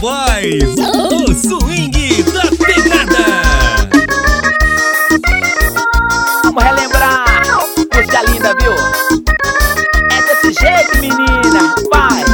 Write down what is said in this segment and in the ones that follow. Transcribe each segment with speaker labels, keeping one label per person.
Speaker 1: Boys, o swing da pegada.
Speaker 2: Vamos relembrar, música linda, viu? É desse jeito, menina, vai!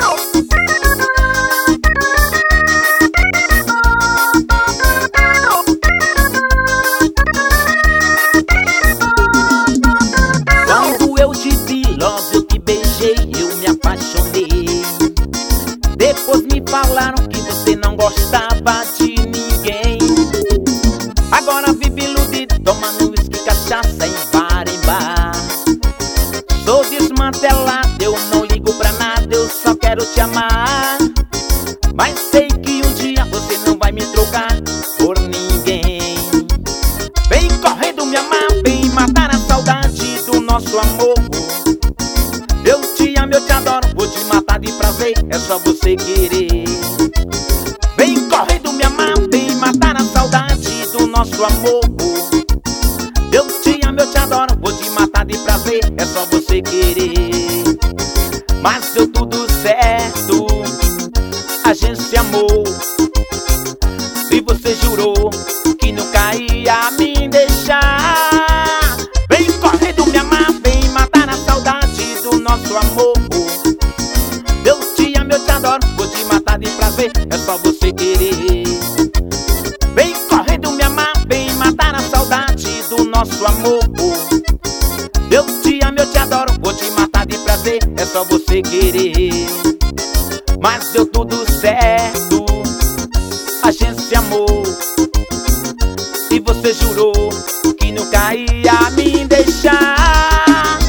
Speaker 2: Quando eu te vi, logo eu te beijei, eu me apaixonei. Depois me falaram que você não gostava de ninguém. Agora vive iludido, tomando uísque, cachaça em bar em bar. Sou desmantelado, eu não ligo pra nada, eu só quero te amar. Mas sei que um dia você não vai me trocar por ninguém. Vem correndo me amar, vem matar a saudade do nosso amor. Eu te amo, eu te adoro, vou te matar de prazer, é só você querer. Vem correndo me amar, vem matar a saudade do nosso amor. Eu te amo, eu te adoro, vou te matar de prazer, é só você querer. Mas deu tudo certo, a gente se amou. E você jurou que nunca ia me deixar. Vem correndo me amar, vem matar a saudade do nosso amor. Eu te amo, eu te adoro, vou te matar de prazer, é só você querer. Vem correndo me amar, vem matar a saudade do nosso amor. Eu te amo, eu te adoro, vou te matar de prazer, é só você querer. Mas deu tudo certo, a gente se amou. E você jurou que nunca ia me deixar.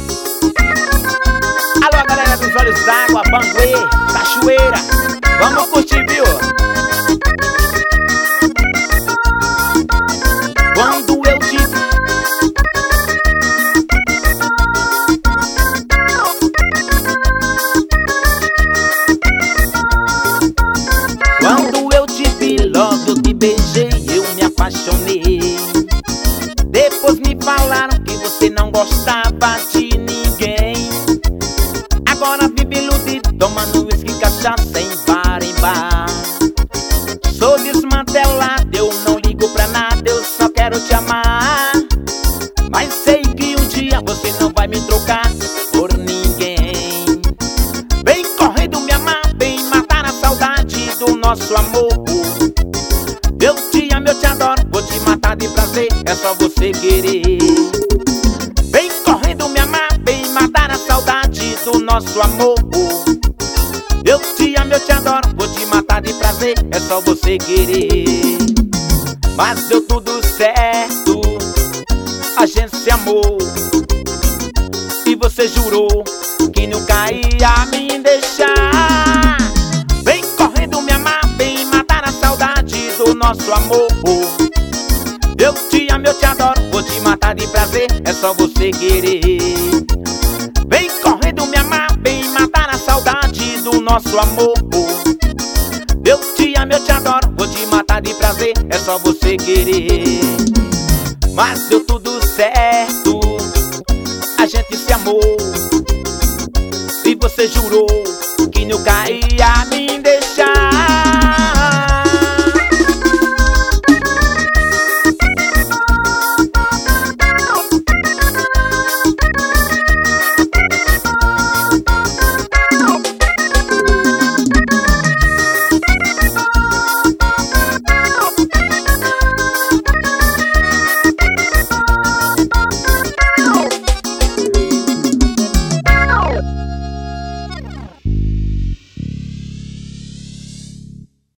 Speaker 2: Alô, galera dos Olhos d'Água, Banguê, Cachoeira, vamos curtir, viu? Quando eu te vi, quando eu te vi, logo eu te beijei, eu me apaixonei. Depois me falaram que você não gostava de ninguém. Agora vive iludido, tomando uísque, cachaça em bar em bar. Sou desmantelado, eu não ligo pra nada, eu só quero te amar. Mas sei que um dia você não vai me trocar por ninguém. Vem correndo me amar, vem matar a saudade do nosso amor. Eu te amo, eu te adoro, vou te matar de prazer, é só você querer. Vem correndo me amar, vem matar a saudade do nosso amor. Eu te amo, eu te adoro, vou te matar de prazer, é só você querer. Mas deu tudo certo, a gente se amou. E você jurou que nunca ia me deixar. Vem correndo me amar, vem matar a saudade do nosso amor. Eu te amo, eu te adoro, vou te matar de prazer, é só você querer. Vem correndo me amar, vem matar a saudade do nosso amor. Eu te amo, eu te adoro, vou te matar de prazer, é só você querer. Mas deu tudo certo, a gente se amou. E você jurou que nunca ia